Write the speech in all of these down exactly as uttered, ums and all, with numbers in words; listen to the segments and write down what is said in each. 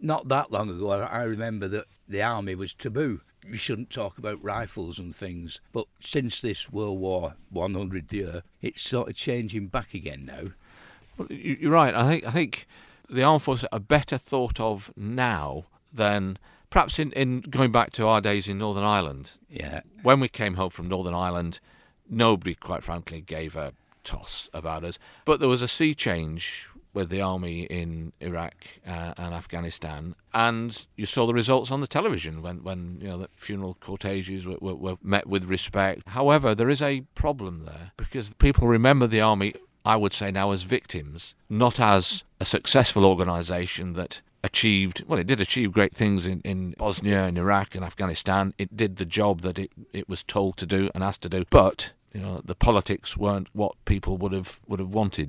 not that long ago, I remember that the army was taboo. You shouldn't talk about rifles and things. But since this World War one hundredth year, it's sort of changing back again now. Well, you're right. I think I think the armed forces are better thought of now than perhaps in, in going back to our days in Northern Ireland. Yeah. When we came home from Northern Ireland, nobody, quite frankly, gave a toss about us. But there was a sea change with the army in Iraq uh, and Afghanistan, and you saw the results on the television when, when you know the funeral corteges were, were, were met with respect. However, there is a problem there, because people remember the army, I would say now, as victims, not as a successful organisation that achieved, well, it did achieve great things in, in Bosnia and Iraq and Afghanistan. It did the job that it, it was told to do and asked to do, but you know the politics weren't what people would have would have wanted.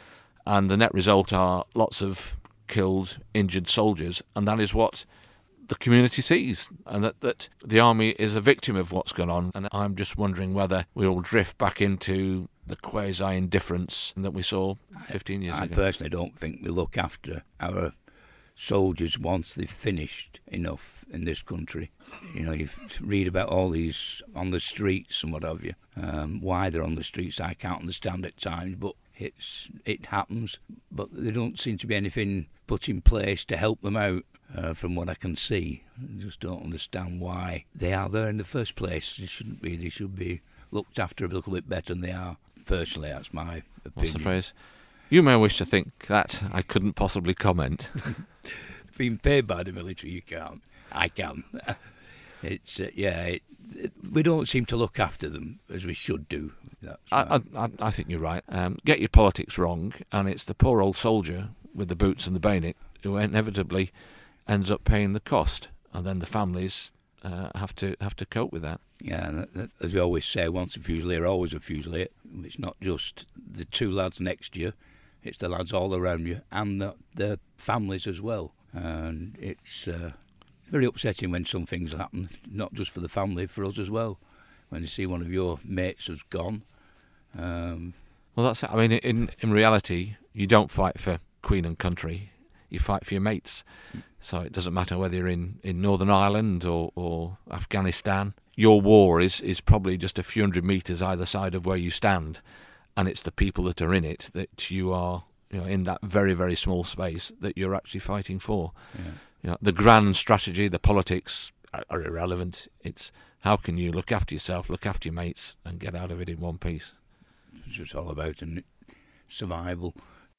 And the net result are lots of killed, injured soldiers, and that is what the community sees, and that, that the army is a victim of what's gone on. And I'm just wondering whether we all drift back into the quasi-indifference that we saw fifteen years I, ago. I personally don't think we look after our soldiers once they've finished enough in this country. You know, you read about all these on the streets and what have you. Um, why they're on the streets, I can't understand at times, but It's it happens, but there don't seem to be anything put in place to help them out, uh, from what I can see. I just don't understand why they are there in the first place. They shouldn't be. They should be looked after a little bit better than they are. Personally, that's my opinion. What's the phrase? You may wish to think that. I couldn't possibly comment. Being paid by the military, you can't. I can. It's uh, yeah. It, it, we don't seem to look after them as we should do. I, I, I think you're right. Um, get your politics wrong, and it's the poor old soldier with the boots and the bayonet who inevitably ends up paying the cost, and then the families uh, have to have to cope with that. Yeah, and that, that, as we always say, once a Fusilier, always a Fusilier. It's not just the two lads next to you; it's the lads all around you and the, the families as well. And it's uh, very upsetting when some things happen, not just for the family, for us as well. When you see one of your mates has gone. Um, well, that's it. I mean, in in reality, you don't fight for Queen and country. You fight for your mates. So it doesn't matter whether you're in, in Northern Ireland or, or Afghanistan. Your war is, is probably just a few hundred metres either side of where you stand, and it's the people that are in it that you are, you know, in that very, very small space that you're actually fighting for. Yeah. You know, the grand strategy, the politics are, are irrelevant. It's how can you look after yourself, look after your mates, and get out of it in one piece. It's just all about an survival.